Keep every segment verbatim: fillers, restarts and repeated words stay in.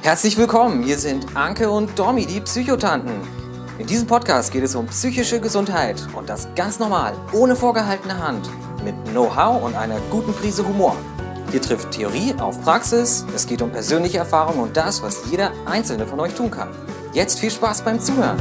Herzlich willkommen, hier sind Anke und Domi, die Psychotanten. In diesem Podcast geht es um psychische Gesundheit und das ganz normal, ohne vorgehaltene Hand, mit Know-how und einer guten Prise Humor. Hier trifft Theorie auf Praxis, es geht um persönliche Erfahrungen und das, was jeder Einzelne von euch tun kann. Jetzt viel Spaß beim Zuhören.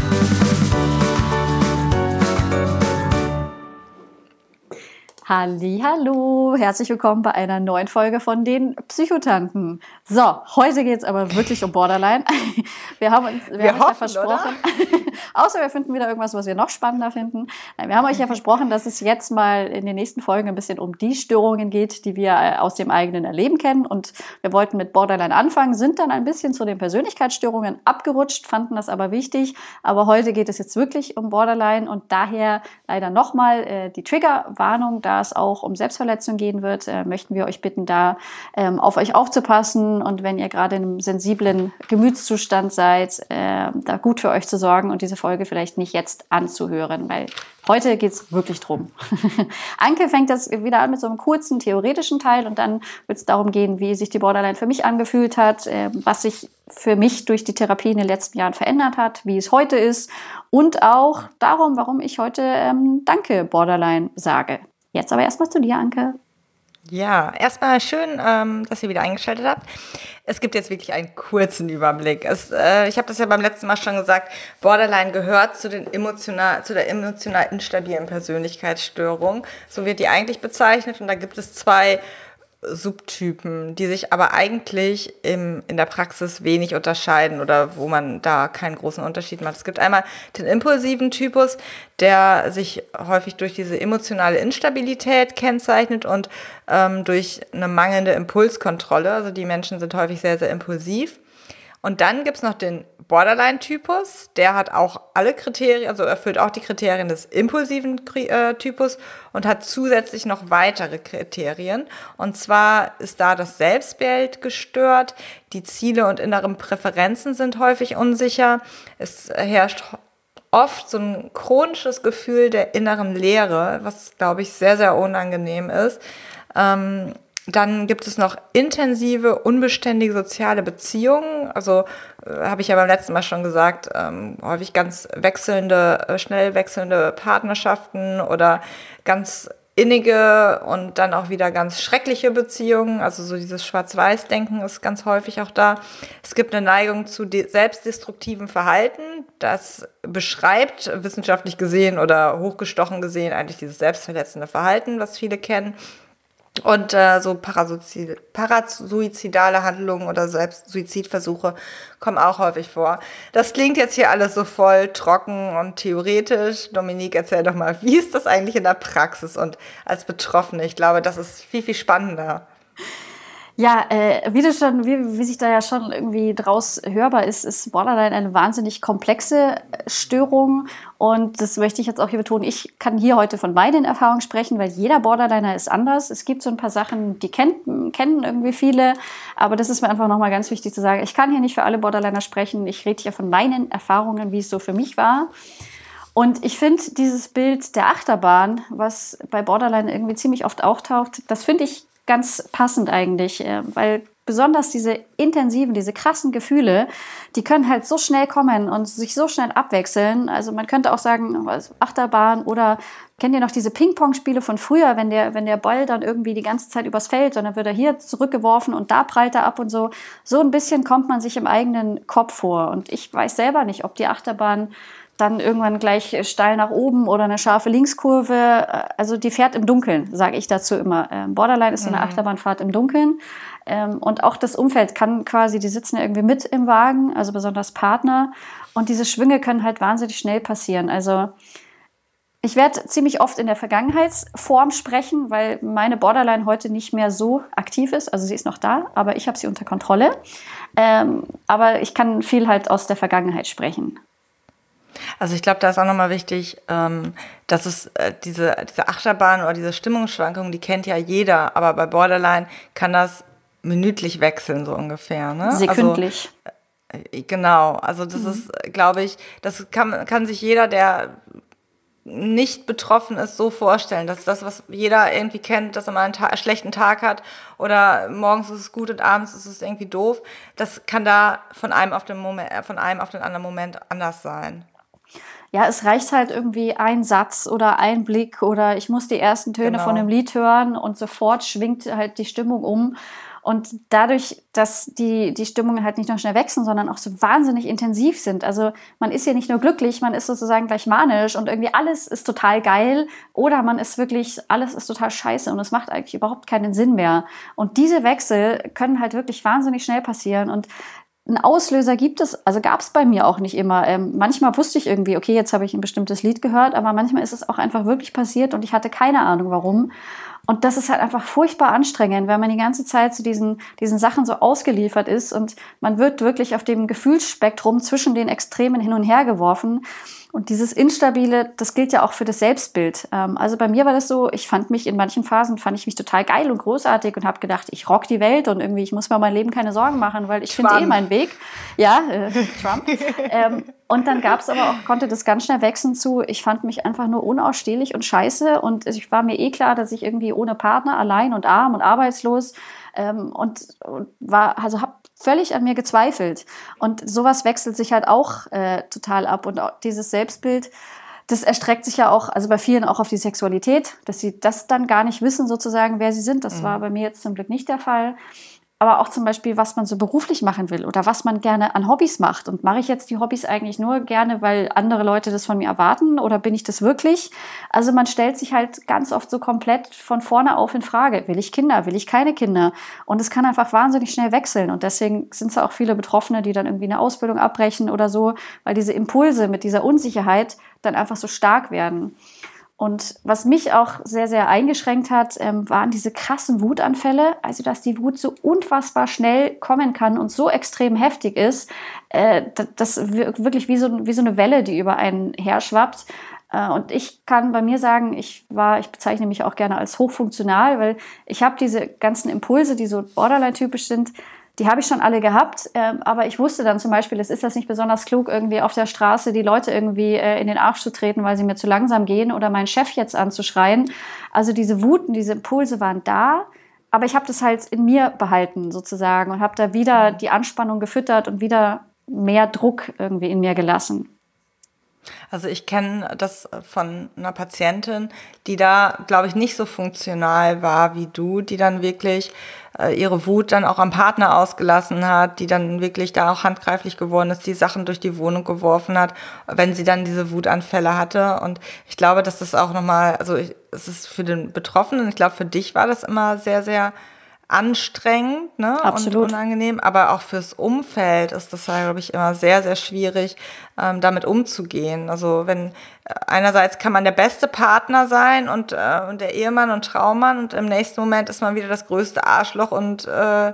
Hallihallo, herzlich willkommen bei einer neuen Folge von den Psychotanten. So, heute geht es aber wirklich um Borderline. Wir haben uns, wir wir haben hoffen, euch ja versprochen, außer wir finden wieder irgendwas, was wir noch spannender finden. Nein, wir haben euch ja versprochen, dass es jetzt mal in den nächsten Folgen ein bisschen um die Störungen geht, die wir aus dem eigenen Erleben kennen. Und wir wollten mit Borderline anfangen, sind dann ein bisschen zu den Persönlichkeitsstörungen abgerutscht, fanden das aber wichtig. Aber heute geht es jetzt wirklich um Borderline und daher leider nochmal äh, die Triggerwarnung, da es auch um Selbstverletzung gehen wird, äh, möchten wir euch bitten, da ähm, auf euch aufzupassen und wenn ihr gerade in einem sensiblen Gemütszustand seid, äh, da gut für euch zu sorgen und diese Folge vielleicht nicht jetzt anzuhören, weil heute geht's wirklich drum. Anke fängt das wieder an mit so einem kurzen theoretischen Teil und dann wird es darum gehen, wie sich die Borderline für mich angefühlt hat, äh, was sich für mich durch die Therapie in den letzten Jahren verändert hat, wie es heute ist und auch darum, warum ich heute ähm, Danke Borderline sage. Jetzt aber erstmal zu dir, Anke. Ja, erstmal schön, ähm, dass ihr wieder eingeschaltet habt. Es gibt jetzt wirklich einen kurzen Überblick. Es, äh, ich habe das ja beim letzten Mal schon gesagt, Borderline gehört zu, den emotional, zu der emotional instabilen Persönlichkeitsstörung. So wird die eigentlich bezeichnet und da gibt es zwei Subtypen, die sich aber eigentlich im, in der Praxis wenig unterscheiden oder wo man da keinen großen Unterschied macht. Es gibt einmal den impulsiven Typus, der sich häufig durch diese emotionale Instabilität kennzeichnet und ähm, durch eine mangelnde Impulskontrolle. Also die Menschen sind häufig sehr, sehr impulsiv. Und dann gibt's noch den Borderline-Typus, der hat auch alle Kriterien, also erfüllt auch die Kriterien des impulsiven äh, Typus und hat zusätzlich noch weitere Kriterien. Und zwar ist da das Selbstbild gestört, die Ziele und inneren Präferenzen sind häufig unsicher, es herrscht oft so ein chronisches Gefühl der inneren Leere, was, glaube ich, sehr, sehr unangenehm ist. Ähm, Dann gibt es noch intensive, unbeständige soziale Beziehungen. Also äh, habe ich ja beim letzten Mal schon gesagt, ähm, häufig ganz wechselnde, äh, schnell wechselnde Partnerschaften oder ganz innige und dann auch wieder ganz schreckliche Beziehungen. Also so dieses Schwarz-Weiß-Denken ist ganz häufig auch da. Es gibt eine Neigung zu de- selbstdestruktivem Verhalten. Das beschreibt wissenschaftlich gesehen oder hochgestochen gesehen eigentlich dieses selbstverletzende Verhalten, was viele kennen. Und äh, so parasuizid- parasuizidale Handlungen oder selbst Suizidversuche kommen auch häufig vor. Das klingt jetzt hier alles so voll trocken und theoretisch. Dominique, erzähl doch mal, wie ist das eigentlich in der Praxis und als Betroffene? Ich glaube, das ist viel, viel spannender. Ja, äh, wie, du schon, wie, wie sich da ja schon irgendwie draus hörbar ist, ist Borderline eine wahnsinnig komplexe Störung. Und das möchte ich jetzt auch hier betonen. Ich kann hier heute von meinen Erfahrungen sprechen, weil jeder Borderliner ist anders. Es gibt so ein paar Sachen, die kennt, kennen irgendwie viele. Aber das ist mir einfach nochmal ganz wichtig zu sagen. Ich kann hier nicht für alle Borderliner sprechen. Ich rede hier von meinen Erfahrungen, wie es so für mich war. Und ich finde dieses Bild der Achterbahn, was bei Borderline irgendwie ziemlich oft auftaucht, das finde ich ganz passend eigentlich, weil besonders diese intensiven, diese krassen Gefühle, die können halt so schnell kommen und sich so schnell abwechseln. Also man könnte auch sagen, Achterbahn oder kennt ihr noch diese Ping-Pong-Spiele von früher, wenn der, wenn der Ball dann irgendwie die ganze Zeit übers Feld, und dann wird er hier zurückgeworfen und da prallt er ab und so. So ein bisschen kommt man sich im eigenen Kopf vor. Und ich weiß selber nicht, ob die Achterbahn dann irgendwann gleich steil nach oben oder eine scharfe Linkskurve. Also die fährt im Dunkeln, sage ich dazu immer. Ähm, Borderline ist so eine Achterbahnfahrt im Dunkeln. Ähm, und auch das Umfeld kann quasi, die sitzen ja irgendwie mit im Wagen, also besonders Partner. Und diese Schwünge können halt wahnsinnig schnell passieren. Also ich werde ziemlich oft in der Vergangenheitsform sprechen, weil meine Borderline heute nicht mehr so aktiv ist. Also sie ist noch da, aber ich habe sie unter Kontrolle. Ähm, aber ich kann viel halt aus der Vergangenheit sprechen. Also ich glaube, da ist auch nochmal wichtig, ähm, dass es äh, diese, diese Achterbahn oder diese Stimmungsschwankungen, die kennt ja jeder, aber bei Borderline kann das minütlich wechseln, so ungefähr. Ne? Sekündlich. Also, äh, genau, also das mhm. ist, glaube ich, das kann, kann sich jeder, der nicht betroffen ist, so vorstellen. Das ist das, was jeder irgendwie kennt, dass er mal einen, Ta- einen schlechten Tag hat oder morgens ist es gut und abends ist es irgendwie doof. Das kann da von einem auf den Moment, von einem auf den anderen Moment anders sein. Ja, es reicht halt irgendwie ein Satz oder ein Blick oder ich muss die ersten Töne Genau. von dem Lied hören und sofort schwingt halt die Stimmung um. Und dadurch, dass die, die Stimmungen halt nicht nur schnell wechseln, sondern auch so wahnsinnig intensiv sind. Also man ist ja nicht nur glücklich, man ist sozusagen gleich manisch und irgendwie alles ist total geil oder man ist wirklich, alles ist total scheiße und es macht eigentlich überhaupt keinen Sinn mehr. Und diese Wechsel können halt wirklich wahnsinnig schnell passieren und ein Auslöser gibt es, also gab es bei mir auch nicht immer. Ähm, manchmal wusste ich irgendwie, okay, jetzt habe ich ein bestimmtes Lied gehört, aber manchmal ist es auch einfach wirklich passiert und ich hatte keine Ahnung, warum. Und das ist halt einfach furchtbar anstrengend, weil man die ganze Zeit zu diesen, diesen Sachen so ausgeliefert ist und man wird wirklich auf dem Gefühlsspektrum zwischen den Extremen hin und her geworfen. Und dieses Instabile, das gilt ja auch für das Selbstbild. Also bei mir war das so, ich fand mich in manchen Phasen, fand ich mich total geil und großartig und habe gedacht, ich rock die Welt und irgendwie, ich muss mir mein Leben keine Sorgen machen, weil ich finde eh meinen Weg. Ja, äh, Trump. ähm, und dann gab es aber auch, konnte das ganz schnell wechseln zu, ich fand mich einfach nur unausstehlich und scheiße und ich war mir eh klar, dass ich irgendwie ohne Partner, allein und arm und arbeitslos ähm, und, und war, also habe völlig an mir gezweifelt. Und sowas wechselt sich halt auch äh, total ab. Und auch dieses Selbstbild, das erstreckt sich ja auch, also bei vielen auch auf die Sexualität, dass sie das dann gar nicht wissen, sozusagen, wer sie sind. Das mhm. war bei mir jetzt zum Glück nicht der Fall. Aber auch zum Beispiel, was man so beruflich machen will oder was man gerne an Hobbys macht. Und mache ich jetzt die Hobbys eigentlich nur gerne, weil andere Leute das von mir erwarten oder bin ich das wirklich? Also man stellt sich halt ganz oft so komplett von vorne auf in Frage. Will ich Kinder? Will ich keine Kinder? Und es kann einfach wahnsinnig schnell wechseln. Und deswegen sind es ja auch viele Betroffene, die dann irgendwie eine Ausbildung abbrechen oder so, weil diese Impulse mit dieser Unsicherheit dann einfach so stark werden. Und was mich auch sehr, sehr eingeschränkt hat, ähm, waren diese krassen Wutanfälle. Also, dass die Wut so unfassbar schnell kommen kann und so extrem heftig ist, äh, das wirklich wie so, wie so eine Welle, die über einen herschwappt. Äh, und ich kann bei mir sagen, ich war, ich bezeichne mich auch gerne als hochfunktional, weil ich habe diese ganzen Impulse, die so Borderline-typisch sind, die habe ich schon alle gehabt, äh, aber ich wusste dann zum Beispiel, es ist das nicht besonders klug, irgendwie auf der Straße die Leute irgendwie äh, in den Arsch zu treten, weil sie mir zu langsam gehen oder meinen Chef jetzt anzuschreien. Also diese Wut und diese Impulse waren da, aber ich habe das halt in mir behalten sozusagen und habe da wieder die Anspannung gefüttert und wieder mehr Druck irgendwie in mir gelassen. Also ich kenne das von einer Patientin, die da, glaube ich, nicht so funktional war wie du, die dann wirklich äh, ihre Wut dann auch am Partner ausgelassen hat, die dann wirklich da auch handgreiflich geworden ist, die Sachen durch die Wohnung geworfen hat, wenn sie dann diese Wutanfälle hatte. Und ich glaube, dass das auch nochmal, also ich, es ist für den Betroffenen, ich glaube, für dich war das immer sehr, sehr anstrengend, ne? Absolut. Und unangenehm, aber auch fürs Umfeld ist das, glaube ich, immer sehr, sehr schwierig, ähm, damit umzugehen. Also wenn äh, einerseits kann man der beste Partner sein und, äh, und der Ehemann und Traummann und im nächsten Moment ist man wieder das größte Arschloch und äh,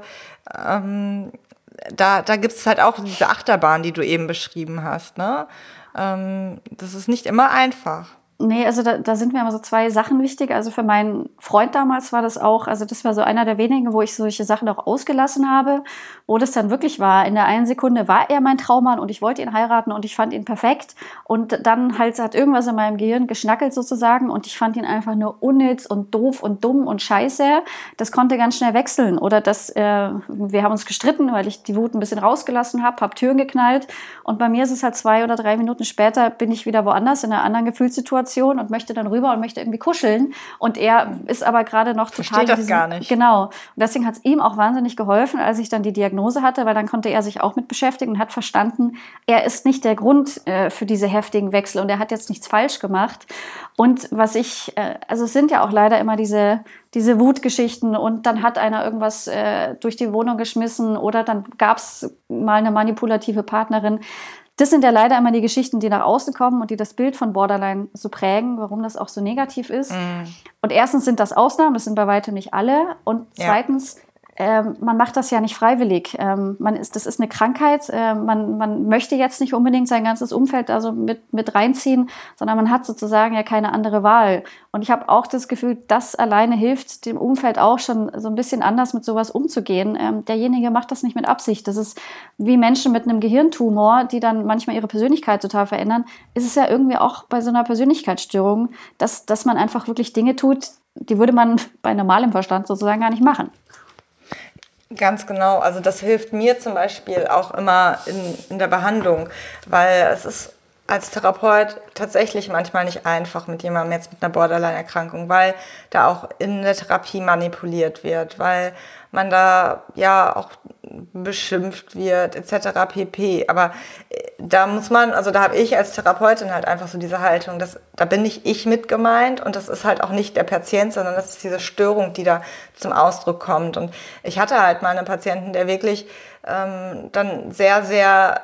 ähm, da, da gibt es halt auch diese Achterbahn, die du eben beschrieben hast, ne? Ähm, das ist nicht immer einfach. Nee, also da, da sind mir immer so zwei Sachen wichtig. Also für meinen Freund damals war das auch, also das war so einer der wenigen, wo ich solche Sachen auch ausgelassen habe, wo das dann wirklich war. In der einen Sekunde war er mein Traummann und ich wollte ihn heiraten und ich fand ihn perfekt. Und dann halt hat irgendwas in meinem Gehirn geschnackelt sozusagen und ich fand ihn einfach nur unnütz und doof und dumm und scheiße. Das konnte ganz schnell wechseln. Oder dass äh, wir haben uns gestritten, weil ich die Wut ein bisschen rausgelassen habe, habe Türen geknallt und bei mir ist es halt zwei oder drei Minuten später bin ich wieder woanders in einer anderen Gefühlssituation und möchte dann rüber und möchte irgendwie kuscheln. Und er ist aber gerade noch total... Versteht das gar nicht. Genau. Und deswegen hat es ihm auch wahnsinnig geholfen, als ich dann die Diagnose hatte, weil dann konnte er sich auch mit beschäftigen und hat verstanden, er ist nicht der Grund äh, für diese heftigen Wechsel und er hat jetzt nichts falsch gemacht. Und was ich... Äh, also es sind ja auch leider immer diese... diese Wutgeschichten und dann hat einer irgendwas äh, durch die Wohnung geschmissen oder dann gab es mal eine manipulative Partnerin. Das sind ja leider immer die Geschichten, die nach außen kommen und die das Bild von Borderline so prägen, warum das auch so negativ ist. Mm. Und erstens sind das Ausnahmen, das sind bei weitem nicht alle. Und zweitens, ähm, man macht das ja nicht freiwillig. Ähm, man ist, das ist eine Krankheit. Äh, man, man möchte jetzt nicht unbedingt sein ganzes Umfeld also mit, mit reinziehen, sondern man hat sozusagen ja keine andere Wahl. Und ich habe auch das Gefühl, das alleine hilft dem Umfeld auch schon so ein bisschen anders mit sowas umzugehen. Ähm, derjenige macht das nicht mit Absicht. Das ist wie Menschen mit einem Gehirntumor, die dann manchmal ihre Persönlichkeit total verändern. Ist es ja irgendwie auch bei so einer Persönlichkeitsstörung, dass, dass man einfach wirklich Dinge tut, die würde man bei normalem Verstand sozusagen gar nicht machen. Ganz genau. Also das hilft mir zum Beispiel auch immer in, in der Behandlung, weil es ist als Therapeut tatsächlich manchmal nicht einfach mit jemandem jetzt mit einer Borderline-Erkrankung, weil da auch in der Therapie manipuliert wird, weil man da ja auch beschimpft wird et cetera pp. Aber da muss man, also da habe ich als Therapeutin halt einfach so diese Haltung, dass, da bin nicht ich mit gemeint und das ist halt auch nicht der Patient, sondern das ist diese Störung, die da zum Ausdruck kommt. Und ich hatte halt mal einen Patienten, der wirklich ähm, dann sehr, sehr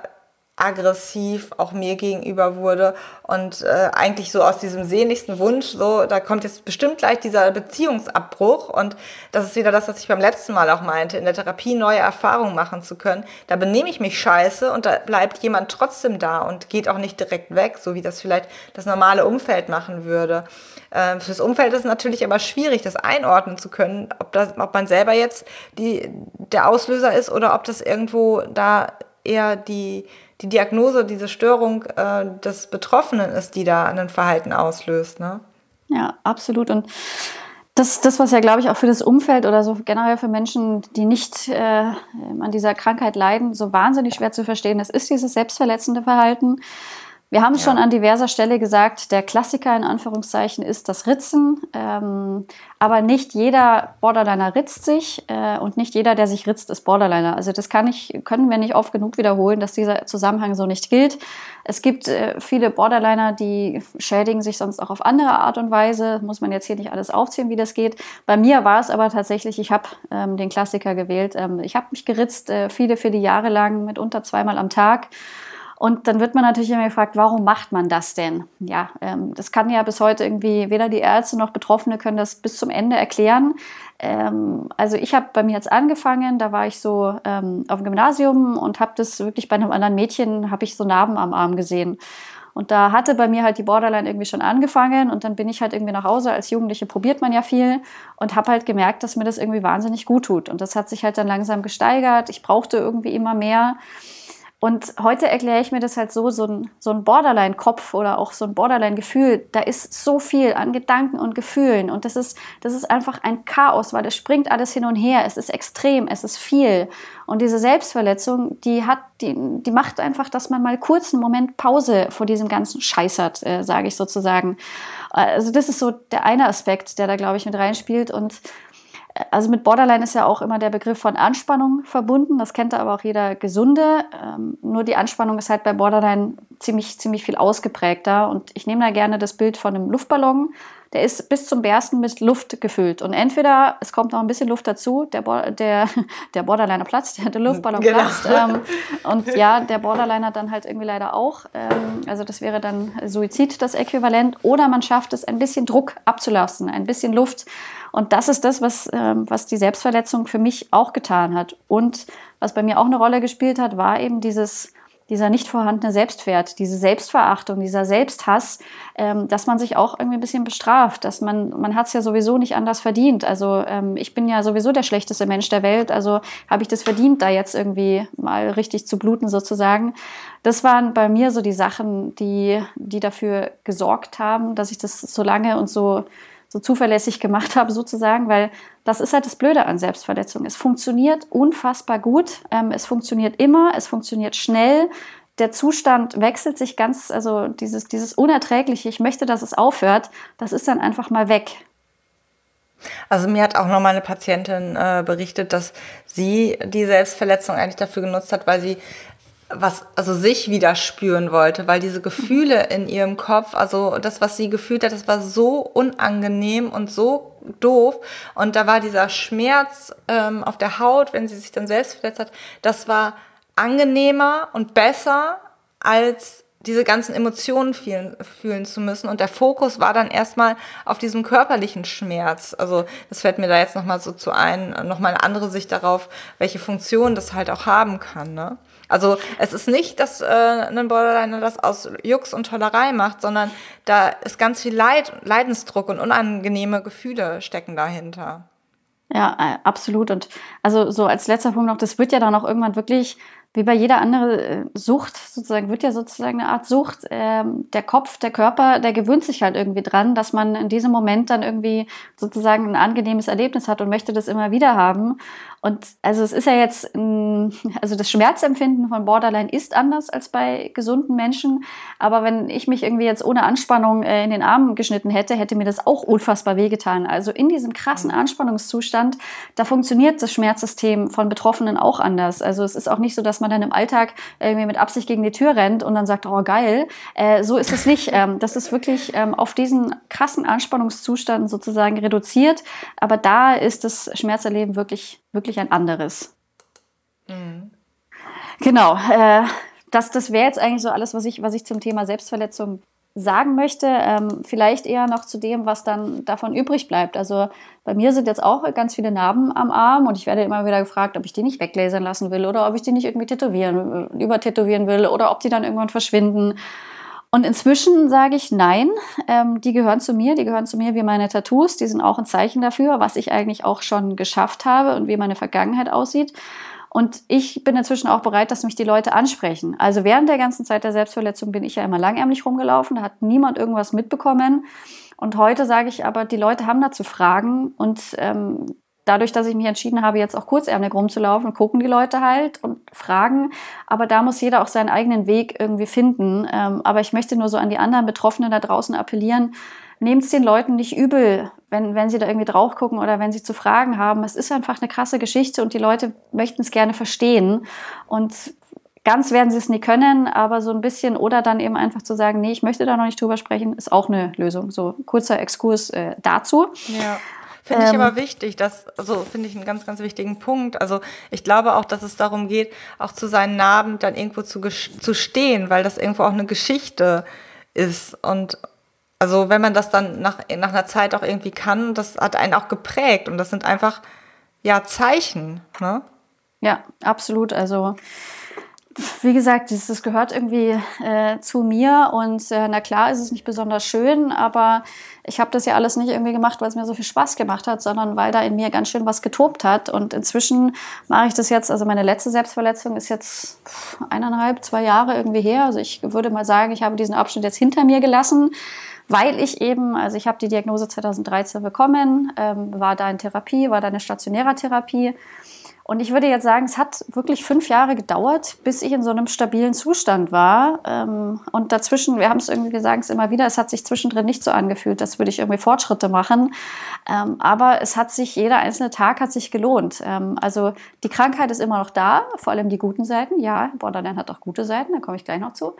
aggressiv auch mir gegenüber wurde und äh, eigentlich so aus diesem sehnlichsten Wunsch, so, da kommt jetzt bestimmt gleich dieser Beziehungsabbruch und das ist wieder das, was ich beim letzten Mal auch meinte, in der Therapie neue Erfahrungen machen zu können. Da benehme ich mich scheiße und da bleibt jemand trotzdem da und geht auch nicht direkt weg, so wie das vielleicht das normale Umfeld machen würde. Äh, fürs Umfeld ist es natürlich aber schwierig, das einordnen zu können, ob, das, ob man selber jetzt die, der Auslöser ist oder ob das irgendwo da eher die die Diagnose, diese Störung äh, des Betroffenen ist, die da ein Verhalten auslöst. Ne? Ja, absolut. Und das, das, was ja, glaube ich, auch für das Umfeld oder so generell für Menschen, die nicht äh, an dieser Krankheit leiden, so wahnsinnig schwer zu verstehen ist, ist dieses selbstverletzende Verhalten. Wir haben es ja schon an diverser Stelle gesagt, der Klassiker in Anführungszeichen ist das Ritzen. Ähm, aber nicht jeder Borderliner ritzt sich äh, und nicht jeder, der sich ritzt, ist Borderliner. Also das kann ich, können wir nicht oft genug wiederholen, dass dieser Zusammenhang so nicht gilt. Es gibt äh, viele Borderliner, die schädigen sich sonst auch auf andere Art und Weise. Muss man jetzt hier nicht alles aufzählen, wie das geht. Bei mir war es aber tatsächlich, ich habe ähm, den Klassiker gewählt. Ähm, ich habe mich geritzt, äh, viele, viele Jahre lang, mitunter zweimal am Tag. Und dann wird man natürlich immer gefragt, warum macht man das denn? Ja, ähm, das kann ja bis heute irgendwie, weder die Ärzte noch Betroffene können das bis zum Ende erklären. Ähm, also ich habe bei mir jetzt angefangen, da war ich so ähm, auf dem Gymnasium und habe das wirklich bei einem anderen Mädchen, habe ich so Narben am Arm gesehen. Und da hatte bei mir halt die Borderline irgendwie schon angefangen und dann bin ich halt irgendwie nach Hause. Als Jugendliche probiert man ja viel und habe halt gemerkt, dass mir das irgendwie wahnsinnig gut tut. Und das hat sich halt dann langsam gesteigert. Ich brauchte irgendwie immer mehr. Und heute erkläre ich mir das halt so, so ein, so ein Borderline-Kopf oder auch so ein Borderline-Gefühl, da ist so viel an Gedanken und Gefühlen und das ist, das ist einfach ein Chaos, weil das springt alles hin und her, es ist extrem, es ist viel. Und diese Selbstverletzung, die hat, die, die macht einfach, dass man mal kurz einen Moment Pause vor diesem ganzen Scheiß hat, äh, sage ich sozusagen. Also das ist so der eine Aspekt, der da, glaube ich, mit reinspielt. Und also mit Borderline ist ja auch immer der Begriff von Anspannung verbunden. Das kennt aber auch jeder Gesunde. Ähm, nur die Anspannung ist halt bei Borderline ziemlich, ziemlich viel ausgeprägter. Und ich nehme da gerne das Bild von einem Luftballon. Der ist bis zum Bersten mit Luft gefüllt. Und entweder es kommt noch ein bisschen Luft dazu, der, Bo- der, der Borderliner platzt, der, der Luftballon genau. platzt. Ähm, und ja, der Borderliner dann halt irgendwie leider auch. Ähm, also das wäre dann Suizid, das Äquivalent. Oder man schafft es, ein bisschen Druck abzulassen, ein bisschen Luft. Und das ist das, was, ähm, was die Selbstverletzung für mich auch getan hat. Und was bei mir auch eine Rolle gespielt hat, war eben dieses, dieser nicht vorhandene Selbstwert, diese Selbstverachtung, dieser Selbsthass, ähm, dass man sich auch irgendwie ein bisschen bestraft, dass man, man hat es ja sowieso nicht anders verdient. Also ähm, ich bin ja sowieso der schlechteste Mensch der Welt, also habe ich das verdient, da jetzt irgendwie mal richtig zu bluten sozusagen. Das waren bei mir so die Sachen, die, die dafür gesorgt haben, dass ich das so lange und so so zuverlässig gemacht habe sozusagen, weil das ist halt das Blöde an Selbstverletzung. Es funktioniert unfassbar gut, ähm, es funktioniert immer, es funktioniert schnell, der Zustand wechselt sich ganz, also dieses, dieses Unerträgliche, ich möchte, dass es aufhört, das ist dann einfach mal weg. Also mir hat auch noch mal eine Patientin äh, berichtet, dass sie die Selbstverletzung eigentlich dafür genutzt hat, weil sie was, also sich wieder spüren wollte, weil diese Gefühle in ihrem Kopf, also das, was sie gefühlt hat, das war so unangenehm und so doof. Und da war dieser Schmerz ähm, auf der Haut, wenn sie sich dann selbst verletzt hat, das war angenehmer und besser als diese ganzen Emotionen fühlen, fühlen zu müssen. Und der Fokus war dann erstmal auf diesem körperlichen Schmerz. Also das fällt mir da jetzt nochmal so zu ein, nochmal eine andere Sicht darauf, welche Funktion das halt auch haben kann. Ne? Also es ist nicht, dass äh, ein Borderliner das aus Jux und Tollerei macht, sondern da ist ganz viel Leid, Leidensdruck und unangenehme Gefühle stecken dahinter. Ja, äh, absolut. Und also so als letzter Punkt noch, das wird ja dann auch irgendwann wirklich, wie bei jeder anderen Sucht, sozusagen, wird ja sozusagen eine Art Sucht. Ähm, der Kopf, der Körper, der gewöhnt sich halt irgendwie dran, dass man in diesem Moment dann irgendwie sozusagen ein angenehmes Erlebnis hat und möchte das immer wieder haben. Und also es ist ja jetzt, ein, also das Schmerzempfinden von Borderline ist anders als bei gesunden Menschen. Aber wenn ich mich irgendwie jetzt ohne Anspannung äh, in den Arm geschnitten hätte, hätte mir das auch unfassbar wehgetan. Also in diesem krassen Anspannungszustand, da funktioniert das Schmerzsystem von Betroffenen auch anders. Also es ist auch nicht so, dass man dann im Alltag irgendwie mit Absicht gegen die Tür rennt und dann sagt, oh geil, äh, so ist es nicht. Ähm, das ist wirklich ähm, auf diesen krassen Anspannungszustand sozusagen reduziert. Aber da ist das Schmerzerleben wirklich, wirklich ein anderes. Mhm. Genau, äh, das, das wäre jetzt eigentlich so alles, was ich, was ich zum Thema Selbstverletzung sagen möchte. Ähm, vielleicht eher noch zu dem, was dann davon übrig bleibt. Also bei mir sind jetzt auch ganz viele Narben am Arm und ich werde immer wieder gefragt, ob ich die nicht weglasern lassen will oder ob ich die nicht irgendwie tätowieren, übertätowieren will oder ob die dann irgendwann verschwinden. Und inzwischen sage ich nein, ähm, die gehören zu mir, die gehören zu mir wie meine Tattoos, die sind auch ein Zeichen dafür, was ich eigentlich auch schon geschafft habe und wie meine Vergangenheit aussieht. Und ich bin inzwischen auch bereit, dass mich die Leute ansprechen. Also während der ganzen Zeit der Selbstverletzung bin ich ja immer langärmlich rumgelaufen, da hat niemand irgendwas mitbekommen. Und heute sage ich aber, die Leute haben dazu Fragen und ähm, dadurch, dass ich mich entschieden habe, jetzt auch kurzärmlich rumzulaufen, gucken die Leute halt und fragen. Aber da muss jeder auch seinen eigenen Weg irgendwie finden. Ähm, aber ich möchte nur so an die anderen Betroffenen da draußen appellieren, nehmt es den Leuten nicht übel, wenn, wenn sie da irgendwie drauf gucken oder wenn sie zu Fragen haben. Es ist einfach eine krasse Geschichte und die Leute möchten es gerne verstehen. Und ganz werden sie es nie können, aber so ein bisschen oder dann eben einfach zu sagen, nee, ich möchte da noch nicht drüber sprechen, ist auch eine Lösung. So kurzer Exkurs äh, dazu. Ja. Finde ich Ähm, aber wichtig, dass, also finde ich einen ganz, ganz wichtigen Punkt. Also ich glaube auch, dass es darum geht, auch zu seinen Narben dann irgendwo zu, zu stehen, weil das irgendwo auch eine Geschichte ist. Und also wenn man das dann nach, nach einer Zeit auch irgendwie kann, das hat einen auch geprägt und das sind einfach, ja, Zeichen, ne? Ja, absolut. Also wie gesagt, das, das gehört irgendwie äh, zu mir und äh, na klar ist es nicht besonders schön, aber ich habe das ja alles nicht irgendwie gemacht, weil es mir so viel Spaß gemacht hat, sondern weil da in mir ganz schön was getobt hat und inzwischen mache ich das jetzt, also meine letzte Selbstverletzung ist jetzt eineinhalb, zwei Jahre irgendwie her, also ich würde mal sagen, ich habe diesen Abschnitt jetzt hinter mir gelassen, weil ich eben, also ich habe die Diagnose zweitausenddreizehn bekommen, ähm, war da in Therapie, war da eine stationäre Therapie. Und ich würde jetzt sagen, es hat wirklich fünf Jahre gedauert, bis ich in so einem stabilen Zustand war. Und dazwischen, wir haben es irgendwie gesagt, es immer wieder, es hat sich zwischendrin nicht so angefühlt, als würde ich irgendwie Fortschritte machen. Aber es hat sich, jeder einzelne Tag hat sich gelohnt. Also die Krankheit ist immer noch da, vor allem die guten Seiten. Ja, Borderline hat auch gute Seiten, da komme ich gleich noch zu.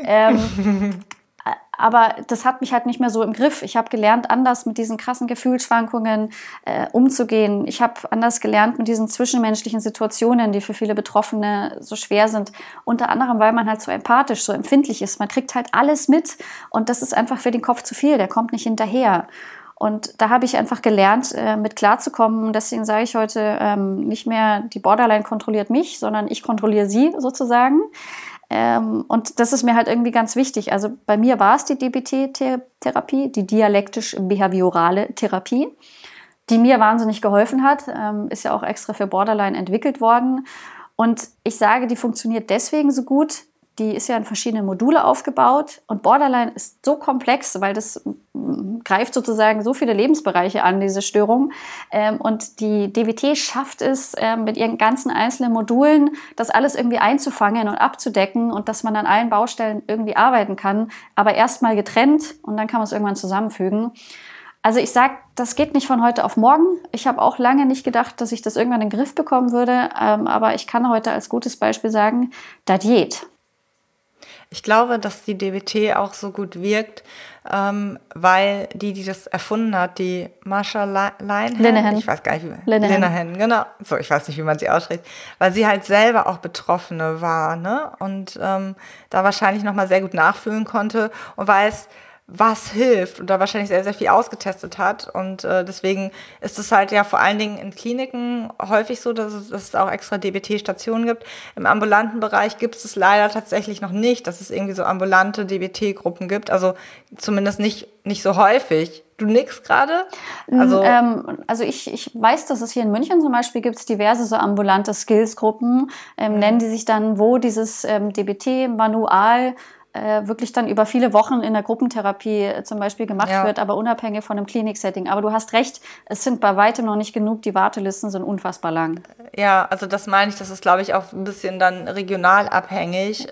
Ähm, Aber das hat mich halt nicht mehr so im Griff. Ich habe gelernt, anders mit diesen krassen Gefühlsschwankungen äh, umzugehen. Ich habe anders gelernt mit diesen zwischenmenschlichen Situationen, die für viele Betroffene so schwer sind. Unter anderem, weil man halt so empathisch, so empfindlich ist. Man kriegt halt alles mit und das ist einfach für den Kopf zu viel. Der kommt nicht hinterher. Und da habe ich einfach gelernt, äh, mit klarzukommen. Deswegen sage ich heute ähm, nicht mehr, die Borderline kontrolliert mich, sondern ich kontrolliere sie sozusagen. Ähm, und das ist mir halt irgendwie ganz wichtig. Also bei mir war es die D B T-Therapie, die dialektisch-behaviorale Therapie, die mir wahnsinnig geholfen hat. Ähm, ist ja auch extra für Borderline entwickelt worden. Und ich sage, die funktioniert deswegen so gut. Die ist ja in verschiedene Module aufgebaut. Und Borderline ist so komplex, weil das greift sozusagen so viele Lebensbereiche an, diese Störung. Und die D B T schafft es, mit ihren ganzen einzelnen Modulen das alles irgendwie einzufangen und abzudecken und dass man an allen Baustellen irgendwie arbeiten kann, aber erstmal getrennt und dann kann man es irgendwann zusammenfügen. Also ich sage, das geht nicht von heute auf morgen. Ich habe auch lange nicht gedacht, dass ich das irgendwann in den Griff bekommen würde, aber ich kann heute als gutes Beispiel sagen, das geht. Ich glaube, dass die D B T auch so gut wirkt, ähm, weil die, die das erfunden hat, die Marsha Linehan, Linehan. ich weiß gar nicht, wie Linehan. Linehan, genau, so, ich weiß nicht, wie man sie ausspricht, weil sie halt selber auch Betroffene war, ne, und ähm, da wahrscheinlich nochmal sehr gut nachfühlen konnte und weiß, was hilft und da wahrscheinlich sehr, sehr viel ausgetestet hat. Und äh, deswegen ist es halt ja vor allen Dingen in Kliniken häufig so, dass es, dass es auch extra D B T-Stationen gibt. Im ambulanten Bereich gibt es es leider tatsächlich noch nicht, dass es irgendwie so ambulante D B T-Gruppen gibt. Also zumindest nicht, nicht so häufig. Du nix gerade? Also, ähm, also ich, ich weiß, dass es hier in München zum Beispiel gibt es diverse so ambulante Skills-Gruppen, ähm, mhm. nennen die sich dann, wo dieses ähm, D B T-Manual äh, wirklich dann über viele Wochen in der Gruppentherapie äh, zum Beispiel gemacht ja. wird, aber unabhängig von einem Kliniksetting. Aber du hast recht, es sind bei weitem noch nicht genug, die Wartelisten sind unfassbar lang. Ja, also das meine ich, das ist, glaube ich, auch ein bisschen dann regional abhängig,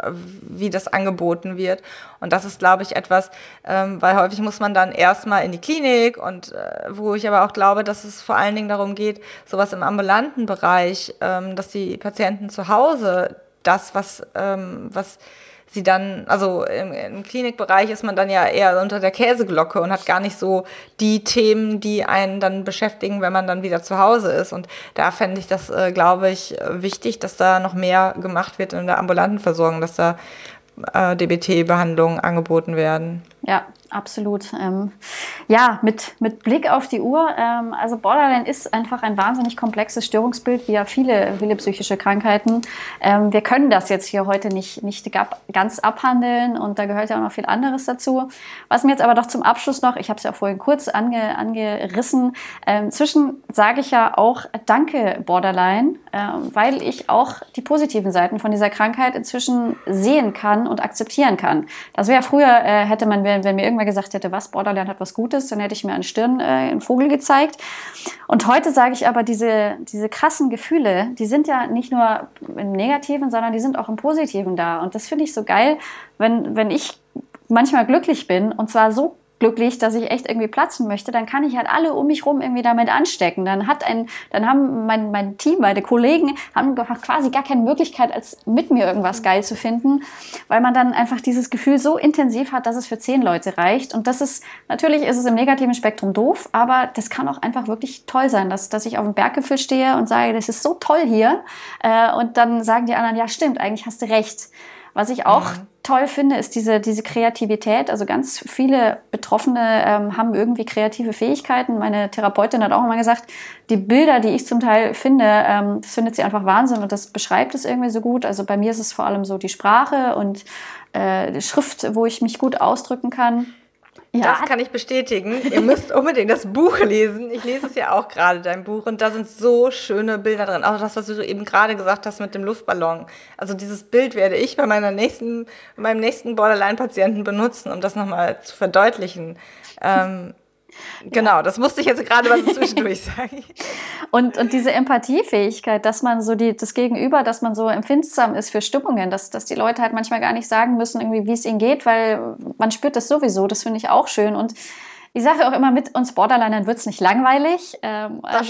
wie das angeboten wird. Und das ist, glaube ich, etwas, ähm, weil häufig muss man dann erstmal in die Klinik und äh, wo ich aber auch glaube, dass es vor allen Dingen darum geht, sowas im ambulanten Bereich, ähm, dass die Patienten zu Hause das, was, ähm, was sie dann, also im, im Klinikbereich ist man dann ja eher unter der Käseglocke und hat gar nicht so die Themen, die einen dann beschäftigen, wenn man dann wieder zu Hause ist. Und da fände ich das, äh, glaube ich, wichtig, dass da noch mehr gemacht wird in der ambulanten Versorgung, dass da äh, D B T-Behandlungen angeboten werden. Ja, absolut. Ähm, ja, mit, mit Blick auf die Uhr, ähm, also Borderline ist einfach ein wahnsinnig komplexes Störungsbild, wie ja viele, viele psychische Krankheiten. Ähm, wir können das jetzt hier heute nicht, nicht ganz abhandeln und da gehört ja auch noch viel anderes dazu. Was mir jetzt aber doch zum Abschluss noch, ich habe es ja vorhin kurz ange, angerissen, ähm, zwischen sage ich ja auch Danke Borderline, ähm, weil ich auch die positiven Seiten von dieser Krankheit inzwischen sehen kann und akzeptieren kann. Das wäre früher, äh, hätte man, wenn, wenn mir irgendwer gesagt hätte, was, Borderline hat was Gutes, dann hätte ich mir an Stirn äh, einen Vogel gezeigt. Und heute sage ich aber, diese, diese krassen Gefühle, die sind ja nicht nur im Negativen, sondern die sind auch im Positiven da. Und das finde ich so geil, wenn, wenn ich manchmal glücklich bin, und zwar so glücklich, dass ich echt irgendwie platzen möchte, dann kann ich halt alle um mich rum irgendwie damit anstecken. Dann hat ein, dann haben mein, mein Team, meine Kollegen, haben quasi gar keine Möglichkeit, als mit mir irgendwas geil zu finden, weil man dann einfach dieses Gefühl so intensiv hat, dass es für zehn Leute reicht. Und das ist, natürlich ist es im negativen Spektrum doof, aber das kann auch einfach wirklich toll sein, dass, dass ich auf dem Berggipfel stehe und sage, das ist so toll hier. Äh, und dann sagen die anderen, ja stimmt, eigentlich hast du recht. Was ich auch mhm. toll finde, ist diese, diese Kreativität. Also ganz viele Betroffene ähm, haben irgendwie kreative Fähigkeiten. Meine Therapeutin hat auch immer gesagt, die Bilder, die ich zum Teil finde, ähm, das findet sie einfach Wahnsinn und das beschreibt es irgendwie so gut. Also bei mir ist es vor allem so die Sprache und äh, die Schrift, wo ich mich gut ausdrücken kann. Ja. Das kann ich bestätigen. Ihr müsst unbedingt das Buch lesen. Ich lese es ja auch gerade, dein Buch. Und da sind so schöne Bilder drin. Auch das, was du eben gerade gesagt hast mit dem Luftballon. Also dieses Bild werde ich bei meiner nächsten, bei meinem nächsten Borderline-Patienten benutzen, um das nochmal zu verdeutlichen. Ähm, Genau, das musste ich jetzt gerade mal so zwischendurch sagen. Und, und diese Empathiefähigkeit, dass man so die, das Gegenüber, dass man so empfindsam ist für Stimmungen, dass, dass die Leute halt manchmal gar nicht sagen müssen, irgendwie, wie es ihnen geht, weil man spürt das sowieso, das finde ich auch schön. Und ich sage auch immer, mit uns Borderlinern wird es nicht langweilig. Ähm, also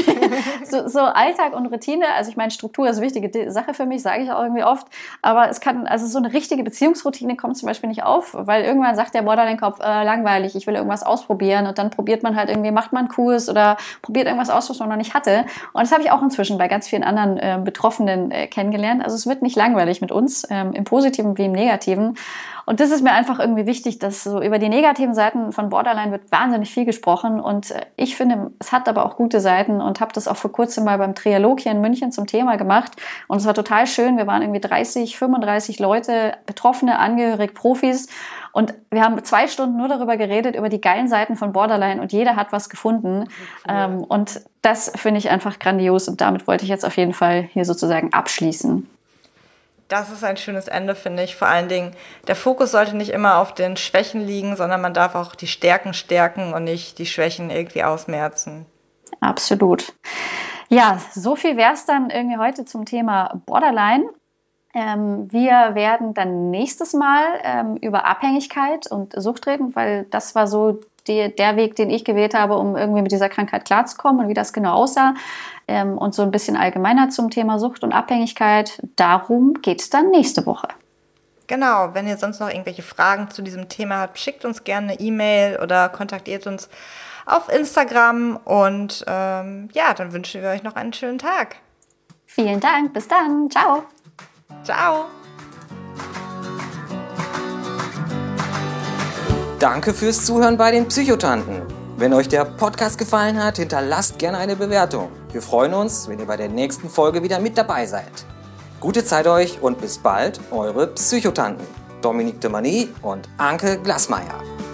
so, so Alltag und Routine, also ich meine, Struktur ist eine wichtige Sache für mich, sage ich auch irgendwie oft. Aber es kann, also so eine richtige Beziehungsroutine kommt zum Beispiel nicht auf, weil irgendwann sagt der Borderline-Kopf, äh, langweilig, ich will irgendwas ausprobieren. Und dann probiert man halt irgendwie, macht man einen Kurs oder probiert irgendwas aus, was man noch nicht hatte. Und das habe ich auch inzwischen bei ganz vielen anderen äh, Betroffenen äh, kennengelernt. Also es wird nicht langweilig mit uns, ähm, im Positiven wie im Negativen. Und das ist mir einfach irgendwie wichtig, dass so über die negativen Seiten von Borderline wird wahnsinnig viel gesprochen. Und ich finde, es hat aber auch gute Seiten und habe das auch vor kurzem mal beim Trialog hier in München zum Thema gemacht. Und es war total schön. Wir waren irgendwie dreißig, fünfunddreißig Leute, Betroffene, Angehörige, Profis. Und wir haben zwei Stunden nur darüber geredet, über die geilen Seiten von Borderline. Und jeder hat was gefunden. Cool. Ähm, und das finde ich einfach grandios. Und damit wollte ich jetzt auf jeden Fall hier sozusagen abschließen. Das ist ein schönes Ende, finde ich. Vor allen Dingen, der Fokus sollte nicht immer auf den Schwächen liegen, sondern man darf auch die Stärken stärken und nicht die Schwächen irgendwie ausmerzen. Absolut. Ja, so viel wäre es dann irgendwie heute zum Thema Borderline. Ähm, wir werden dann nächstes Mal ähm, über Abhängigkeit und Sucht reden, weil das war so die, der Weg, den ich gewählt habe, um irgendwie mit dieser Krankheit klarzukommen und wie das genau aussah. Ähm, und so ein bisschen allgemeiner zum Thema Sucht und Abhängigkeit. Darum geht es dann nächste Woche. Genau, wenn ihr sonst noch irgendwelche Fragen zu diesem Thema habt, schickt uns gerne eine E-Mail oder kontaktiert uns auf Instagram. Und ähm, ja, dann wünschen wir euch noch einen schönen Tag. Vielen Dank, bis dann, ciao. Ciao. Danke fürs Zuhören bei den Psychotanten. Wenn euch der Podcast gefallen hat, hinterlasst gerne eine Bewertung. Wir freuen uns, wenn ihr bei der nächsten Folge wieder mit dabei seid. Gute Zeit euch und bis bald, eure Psychotanten. Dominique de Mani und Anke Glasmeier.